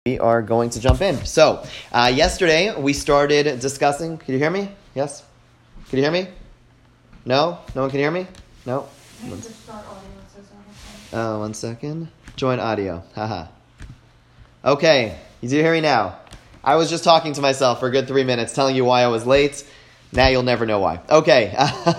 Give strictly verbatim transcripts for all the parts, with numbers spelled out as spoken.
We are going to jump in. So, uh, yesterday we started discussing. Can you hear me? Yes? Can you hear me? No? No one can hear me? No? Oh, one second. Join audio. Haha. Okay. You do hear me now? I was just talking to myself for a good three minutes, telling you why I was late. Now you'll never know why. Okay,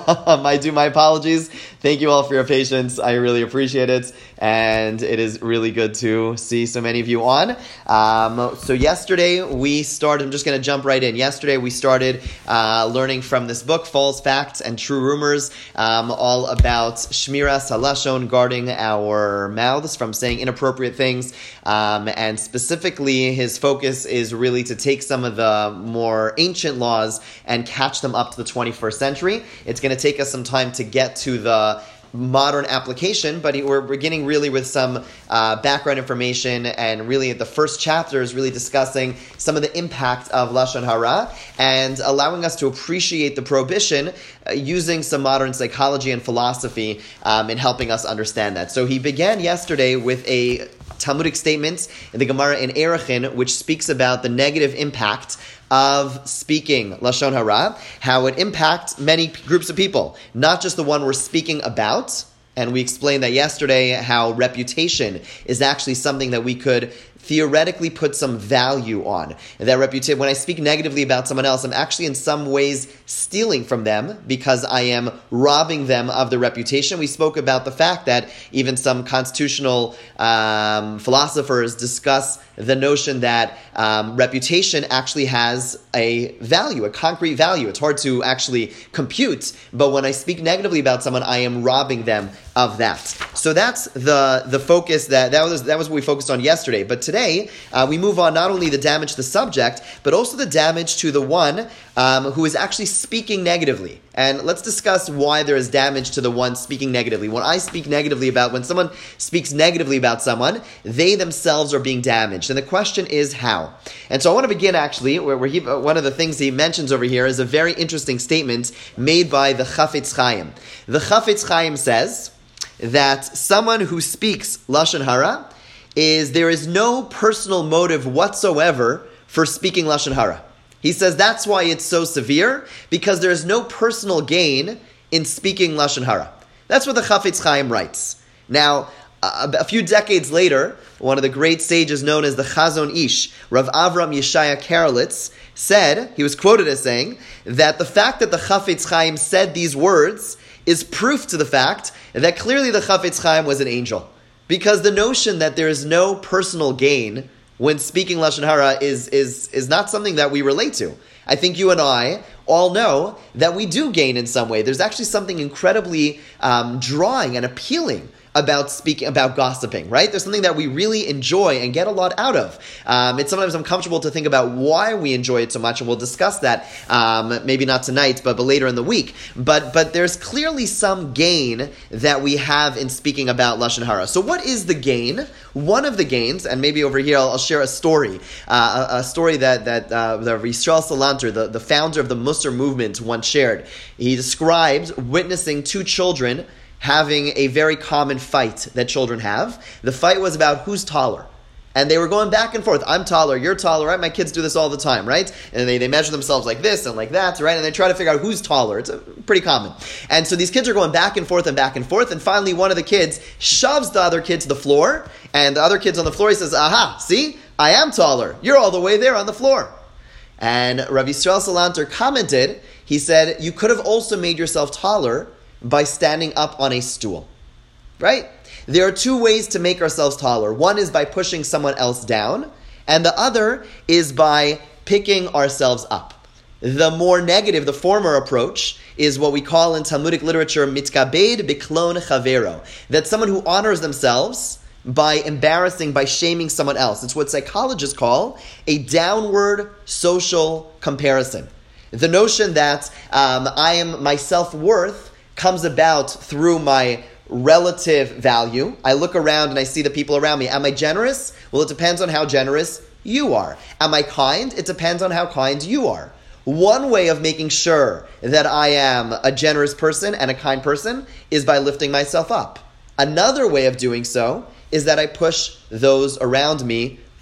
I do my apologies. Thank you all for your patience. I really appreciate it. And it is really good to see so many of you on. Um, so yesterday we started, I'm just going to jump right in. Yesterday we started uh, learning from this book, False Facts and True Rumors, um, all about Shmiras HaLashon, guarding our mouths from saying inappropriate things. Um, and specifically, his focus is really to take some of the more ancient laws and catch them up to the twenty-first century. It's going to take us some time to get to the modern application, but we're beginning really with some uh, background information, and really the first chapter is really discussing some of the impact of Lashon Hara and allowing us to appreciate the prohibition uh, using some modern psychology and philosophy um, in helping us understand that. So he began yesterday with a Talmudic statement in the Gemara in Erechim, which speaks about the negative impact of speaking Lashon Hara, how it impacts many groups of people, not just the one we're speaking about. And we explained that yesterday, how reputation is actually something that we could theoretically put some value on. And that reputation, when I speak negatively about someone else, I'm actually in some ways stealing from them because I am robbing them of the reputation. We spoke about the fact that even some constitutional um, philosophers discuss the notion that um, reputation actually has a value, a concrete value. It's hard to actually compute, but when I speak negatively about someone, I am robbing them of that. So that's the the focus that that was that was what we focused on yesterday. But today uh, we move on not only the damage to the subject, but also the damage to the one um, who is actually speaking negatively. And let's discuss why there is damage to the one speaking negatively. When I speak negatively about, when someone speaks negatively about someone, they themselves are being damaged. And the question is how. And so I want to begin actually, where, where he, one of the things he mentions over here is a very interesting statement made by the Chafetz Chaim. The Chafetz Chaim says that someone who speaks Lashon Hara is, there is no personal motive whatsoever for speaking Lashon Hara. He says that's why it's so severe, because there is no personal gain in speaking Lashon Hara. That's what the Chafetz Chaim writes. Now, a, a few decades later, one of the great sages known as the Chazon Ish, Rav Avram Yeshaya Karelitz, said, he was quoted as saying, that the fact that the Chafetz Chaim said these words is proof to the fact that clearly the Chafetz Chaim was an angel. Because the notion that there is no personal gain when speaking Lashon Hara is, is, is not something that we relate to. I think you and I all know that we do gain in some way. There's actually something incredibly um, drawing and appealing about speaking, about gossiping, right? There's something that we really enjoy and get a lot out of. Um, it's sometimes uncomfortable to think about why we enjoy it so much, and we'll discuss that, um, maybe not tonight, but, but later in the week. But but there's clearly some gain that we have in speaking about Lashon Hara. So what is the gain? One of the gains, and maybe over here I'll, I'll share a story, uh, a, a story that, that uh, the Yisrael Salanter, the, the founder of the Musar movement, once shared. He describes witnessing two children having a very common fight that children have. The fight was about who's taller. And they were going back and forth. I'm taller, you're taller, right? My kids do this all the time, right? And they, they measure themselves like this and like that, right? And they try to figure out who's taller. It's a, pretty common. And so these kids are going back and forth and back and forth. And finally, one of the kids shoves the other kid to the floor. And the other kid's on the floor. He says, aha, see? I am taller. You're all the way there on the floor. And Rav Yisrael Salanter commented, he said, you could have also made yourself taller by standing up on a stool, right? There are two ways to make ourselves taller. One is by pushing someone else down, and the other is by picking ourselves up. The more negative, the former approach, is what we call in Talmudic literature mitkabed biklon chavero, that someone who honors themselves by embarrassing, by shaming someone else. It's what psychologists call a downward social comparison. The notion that um, I am my self-worth comes about through my relative value. I look around and I see the people around me. Am I generous? Well, it depends on how generous you are. Am I kind? It depends on how kind you are. One way of making sure that I am a generous person and a kind person is by lifting myself up. Another way of doing so is that I push those around me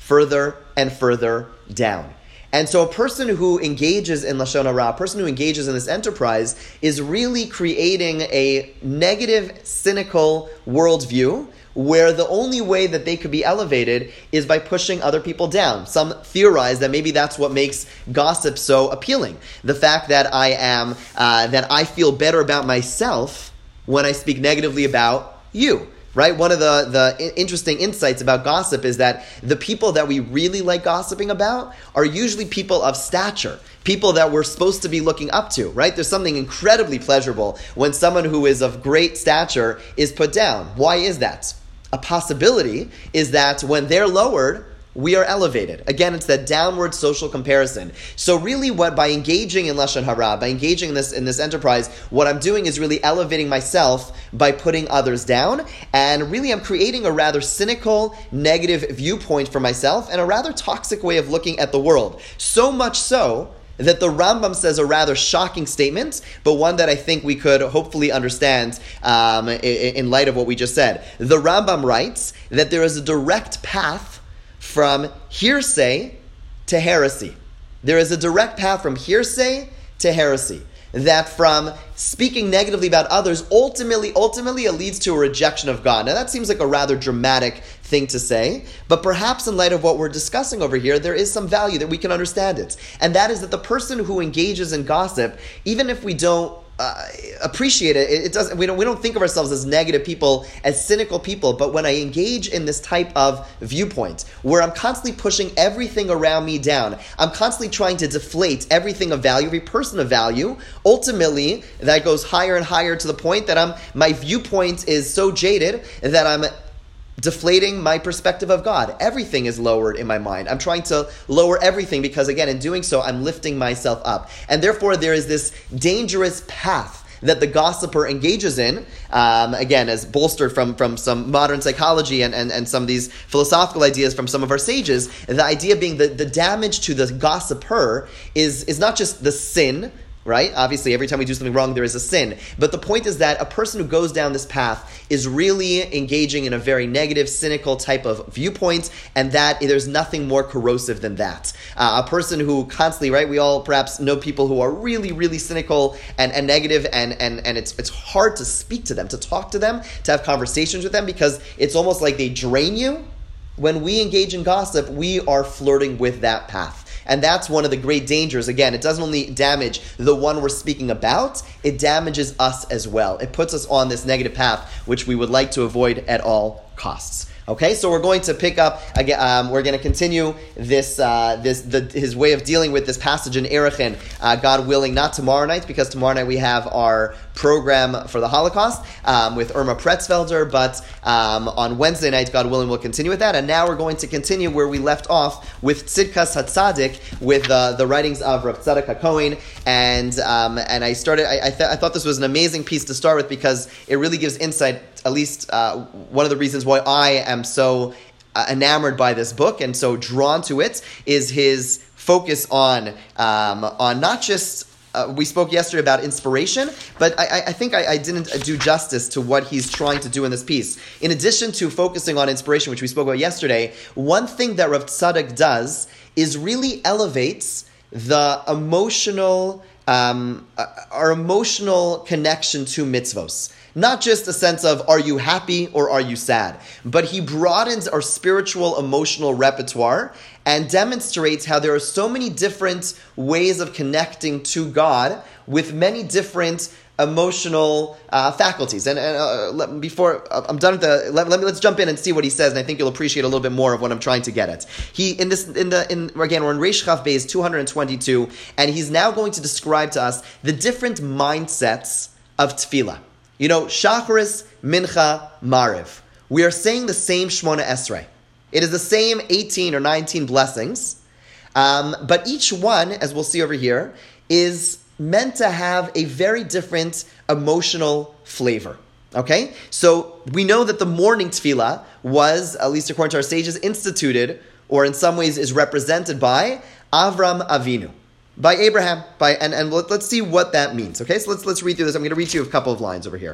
further and further down. And so a person who engages in Lashon Hara, a person who engages in this enterprise, is really creating a negative, cynical worldview where the only way that they could be elevated is by pushing other people down. Some theorize that maybe that's what makes gossip so appealing. The fact that I am, uh, that I feel better about myself when I speak negatively about you. Right? One of the, the interesting insights about gossip is that the people that we really like gossiping about are usually people of stature, people that we're supposed to be looking up to, right? There's something incredibly pleasurable when someone who is of great stature is put down. Why is that? A possibility is that when they're lowered, we are elevated. Again, it's that downward social comparison. So really what, by engaging in Lashon Hara, by engaging in this, in this enterprise, what I'm doing is really elevating myself by putting others down. And really I'm creating a rather cynical, negative viewpoint for myself and a rather toxic way of looking at the world. So much so that the Rambam says a rather shocking statement, but one that I think we could hopefully understand um, in, in light of what we just said. The Rambam writes that there is a direct path from hearsay to heresy. There is a direct path from hearsay to heresy. That from speaking negatively about others, ultimately, ultimately it leads to a rejection of God. Now that seems like a rather dramatic thing to say, but perhaps in light of what we're discussing over here, there is some value that we can understand it. And that is that the person who engages in gossip, even if we don't Uh, appreciate it. It doesn't. We don't. We don't think of ourselves as negative people, as cynical people. But when I engage in this type of viewpoint, where I'm constantly pushing everything around me down, I'm constantly trying to deflate everything of value, every person of value. Ultimately, that goes higher and higher to the point that I'm. My viewpoint is so jaded that I'm deflating my perspective of God. Everything is lowered in my mind. I'm trying to lower everything because, again, in doing so, I'm lifting myself up. And therefore, there is this dangerous path that the gossiper engages in, um, again, as bolstered from, from some modern psychology and, and, and some of these philosophical ideas from some of our sages, the idea being that the damage to the gossiper is, is not just the sin, right? Obviously, every time we do something wrong, there is a sin. But the point is that a person who goes down this path is really engaging in a very negative, cynical type of viewpoint, and that there's nothing more corrosive than that. Uh, a person who constantly, right, we all perhaps know people who are really, really cynical and, and negative, and, and, and it's, it's hard to speak to them, to talk to them, to have conversations with them, because it's almost like they drain you. When we engage in gossip, we are flirting with that path. And that's one of the great dangers. Again, it doesn't only damage the one we're speaking about, it damages us as well. It puts us on this negative path, which we would like to avoid at all costs. Okay, so we're going to pick up again. Um, we're going to continue this, uh, this, the, his way of dealing with this passage in Erechim, uh, God willing, not tomorrow night, because tomorrow night we have our program for the Holocaust um, with Irma Pretzfelder. But um, on Wednesday night, God willing, we'll continue with that. And now we're going to continue where we left off with Tzidkas HaTzadik, with uh, the writings of Rav Tzadok HaKohen. And um, and I started. I I, th- I thought this was an amazing piece to start with because it really gives insight. At least uh, one of the reasons why I am so uh, enamored by this book and so drawn to it is his focus on um, on not just. Uh, we spoke yesterday about inspiration, but I, I think I, I didn't do justice to what he's trying to do in this piece. In addition to focusing on inspiration, which we spoke about yesterday, one thing that Rav Tzadok does is really elevates the emotional, um, uh, our emotional connection to mitzvos. Not just a sense of, are you happy or are you sad? But he broadens our spiritual, emotional repertoire and demonstrates how there are so many different ways of connecting to God with many different emotional uh, faculties. And, and uh, let, before uh, I'm done with the, let, let me let's jump in and see what he says, and I think you'll appreciate a little bit more of what I'm trying to get at. He in this in the in again we're in Reish Chaf Beis two hundred twenty-two, and he's now going to describe to us the different mindsets of tefillah. You know, Shacharis, Mincha, Mariv. We are saying the same Shmona Esrei. It is the same eighteen or nineteen blessings, um, but each one, as we'll see over here, is meant to have a very different emotional flavor. Okay? So we know that the morning tefillah was, at least according to our sages, instituted, or in some ways is represented by Avram Avinu. By Abraham, by and, and let, let's see what that means. Okay, so let's let's read through this. I'm going to read to you a couple of lines over here.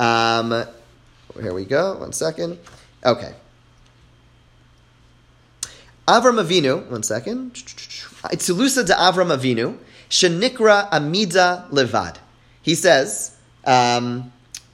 Um, here we go. One second. Okay. Avram Avinu, one second. Itzilusa de Avram Avinu, shenikra amida levad. He says, um,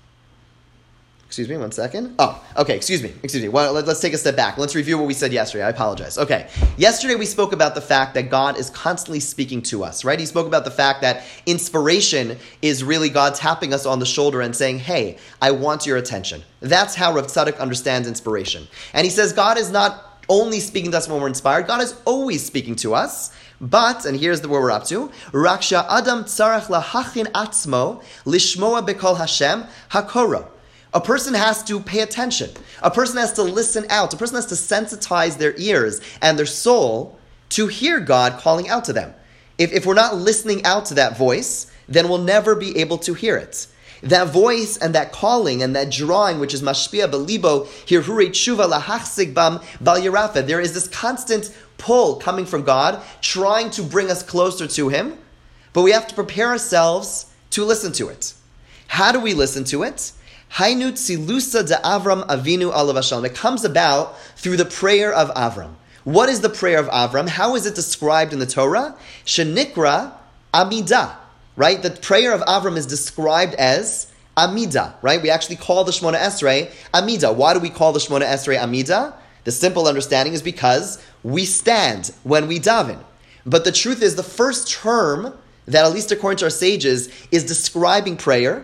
excuse me, one second. Oh, okay, excuse me, excuse me. Well, let, let's take a step back. Let's review what we said yesterday. I apologize. Okay, yesterday we spoke about the fact that God is constantly speaking to us, right? He spoke about the fact that inspiration is really God tapping us on the shoulder and saying, hey, I want your attention. That's how Rav Tzadok understands inspiration. And he says God is not only speaking to us when we're inspired, God is always speaking to us. But, and here's the where we're up to, Raksha Adam tzarech lahachin atzmo lishmoa bekol Hashem hakoro. A person has to pay attention. A person has to listen out. A person has to sensitize their ears and their soul to hear God calling out to them. If, if we're not listening out to that voice, then we'll never be able to hear it. That voice and that calling and that drawing, which is mashpia belibo hirhure tshuva lahachzig bam bal yirafa. There is this constant pull coming from God, trying to bring us closer to Him, but we have to prepare ourselves to listen to it. How do we listen to it? Hainu tzilusa de Avram Avinu alav hashalom. It comes about through the prayer of Avram. What is the prayer of Avram? How is it described in the Torah? Shenikra Amidah. Right? The prayer of Avram is described as Amidah. Right? We actually call the Shemona Esrei Amidah. Why do we call the Shemona Esrei Amidah? The simple understanding is because we stand when we daven. But the truth is, the first term that, at least according to our sages, is describing prayer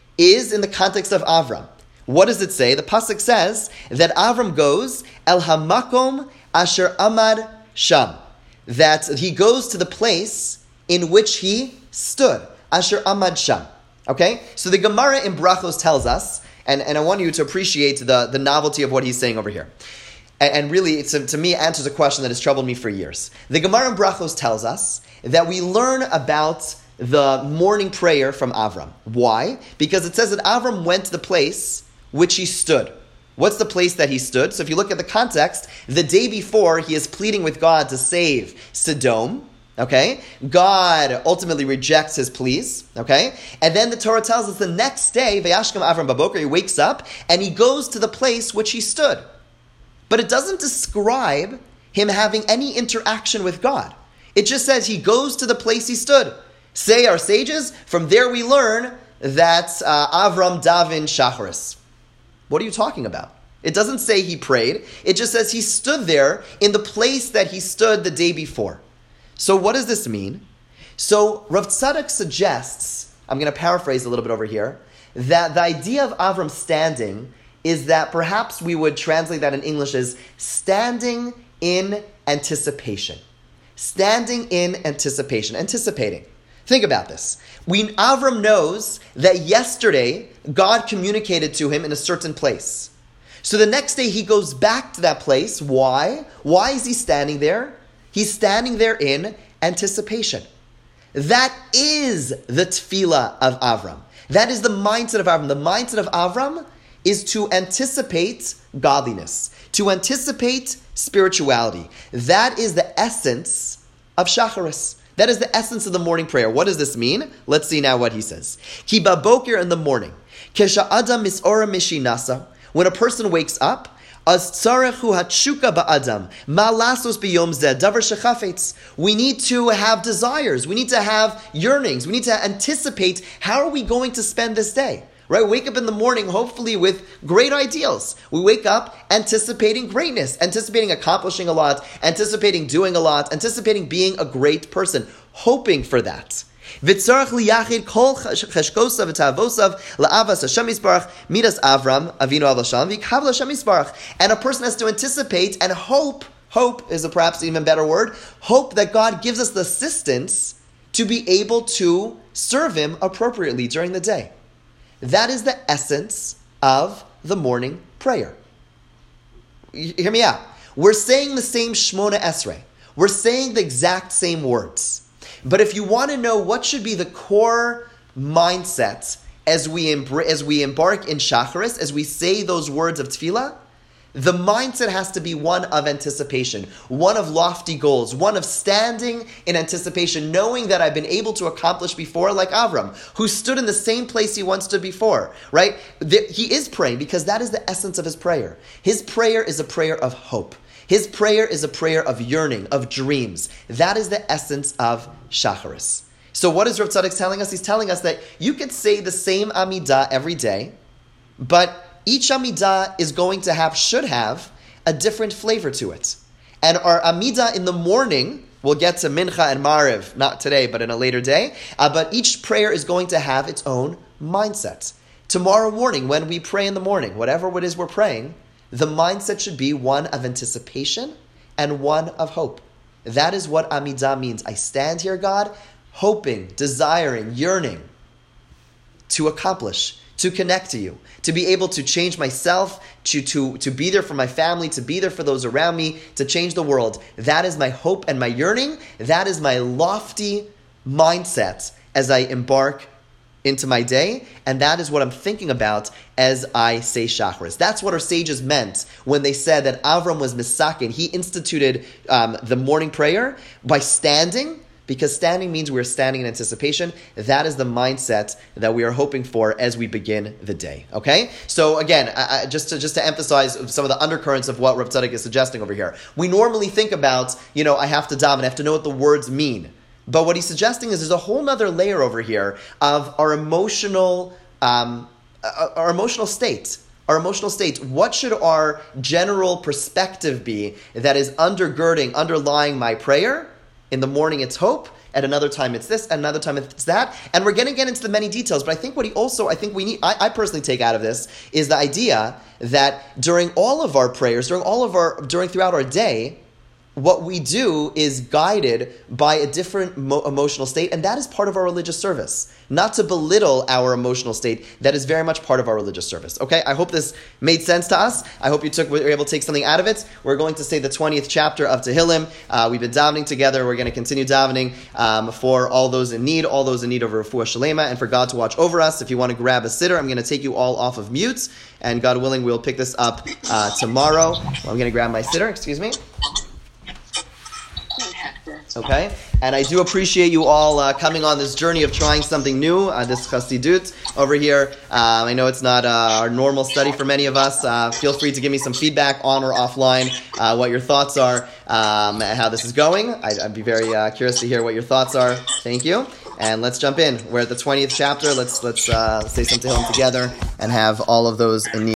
is in the context of Avram. What does it say? The pasuk says that Avram goes El Hamakom Asher Amad Sham, that he goes to the place in which he stood. Asher Amad Sham. Okay, so the Gemara in Brachos tells us, and, and I want you to appreciate the, the novelty of what he's saying over here. And, and really, it's a, to me, answers a question that has troubled me for years. The Gemara in Brachos tells us that we learn about the morning prayer from Avram. Why? Because it says that Avram went to the place which he stood. What's the place that he stood? So if you look at the context, the day before he is pleading with God to save Sodom. Okay? God ultimately rejects his pleas. Okay? And then the Torah tells us the next day, Vayashkem Avram Baboker, he wakes up and he goes to the place which he stood. But it doesn't describe him having any interaction with God. It just says he goes to the place he stood. Say our sages, from there we learn that uh, Avram Davin Shacharis. What are you talking about? It doesn't say he prayed. It just says he stood there in the place that he stood the day before. So what does this mean? So Rav Tzadok suggests, I'm going to paraphrase a little bit over here, that the idea of Avram standing is that perhaps we would translate that in English as standing in anticipation. Standing in anticipation. Anticipating. Think about this. We, Avram knows that yesterday God communicated to him in a certain place. So the next day he goes back to that place. Why? Why is he standing there? He's standing there in anticipation. That is the tefillah of Avram. That is the mindset of Avram. The mindset of Avram is to anticipate godliness, to anticipate spirituality. That is the essence of Shacharis. That is the essence of the morning prayer. What does this mean? Let's see now what he says. Ki baboker in the morning, kesha adam misora mishinasa, when a person wakes up, as tzarechu hatshuka ba'adam, ma lasos biyom zeh davar shechafetz. We need to have desires. We need to have yearnings. We need to anticipate how are we going to spend this day. Right? Wake up in the morning, hopefully with great ideals. We wake up anticipating greatness, anticipating accomplishing a lot, anticipating doing a lot, anticipating being a great person, hoping for that. V'tzarach liyachid kol cheshkosav v'tavosav la'avas Hashem Yisbarach midas Avram Avinu al Hashem v'yikav Hashem Yisbarach. And a person has to anticipate and hope. Hope is a perhaps even better word. Hope that God gives us the assistance to be able to serve Him appropriately during the day. That is the essence of the morning prayer. You hear me out. We're saying the same Shemona Esrei. We're saying the exact same words. But if you want to know what should be the core mindset as we, embr- as we embark in Shacharis, as we say those words of Tefillah, the mindset has to be one of anticipation, one of lofty goals, one of standing in anticipation, knowing that I've been able to accomplish before, like Avram, who stood in the same place he once stood before, right? He is praying because that is the essence of his prayer. His prayer is a prayer of hope. His prayer is a prayer of yearning, of dreams. That is the essence of Shacharis. So what is Rav Tzadok telling us? He's telling us that you could say the same Amidah every day, but each Amidah is going to have, should have, a different flavor to it. And our Amidah in the morning, we'll get to Mincha and Mariv, not today, but in a later day, uh, but each prayer is going to have its own mindset. Tomorrow morning, when we pray in the morning, whatever it is we're praying, the mindset should be one of anticipation and one of hope. That is what Amidah means. I stand here, God, hoping, desiring, yearning to accomplish, to connect to you, to be able to change myself, to, to, to be there for my family, to be there for those around me, to change the world. That is my hope and my yearning. That is my lofty mindset as I embark into my day, and that is what I'm thinking about as I say Shacharis. That's what our sages meant when they said that Avram was misakin. He instituted um, the morning prayer by standing, because standing means we're standing in anticipation. That is the mindset that we are hoping for as we begin the day. Okay? So again, I, I, just to just to emphasize some of the undercurrents of what Rav Tzadok is suggesting over here. We normally think about, you know, I have to daven, I have to know what the words mean. But what he's suggesting is there's a whole other layer over here of our emotional, um, our emotional state. Our emotional state. What should our general perspective be that is undergirding, underlying my prayer? In the morning it's hope, at another time it's this, at another time it's that. And we're going to get into the many details, but I think what he also, I think we need, I, I personally take out of this, is the idea that during all of our prayers, during all of our, during throughout our day, what we do is guided by a different mo- emotional state, and that is part of our religious service. Not to belittle our emotional state, that is very much part of our religious service. Okay, I hope this made sense to us. I hope you took, were able to take something out of it. We're going to say the twentieth chapter of Tehillim. Uh, we've been davening together. We're going to continue davening um, for all those in need, all those in need of refuah shalema, and for God to watch over us. If you want to grab a siddur, I'm going to take you all off of mute, and God willing, we'll pick this up uh, tomorrow. I'm going to grab my siddur, excuse me. Okay, and I do appreciate you all uh, coming on this journey of trying something new, uh, this Chassidut over here. Um, I know it's not uh, our normal study for many of us. Uh, feel free to give me some feedback on or offline, uh, what your thoughts are, um, and how this is going. I'd, I'd be very uh, curious to hear what your thoughts are. Thank you. And let's jump in. We're at the twentieth chapter. Let's let's uh, say some Tehillim together and have all of those in need.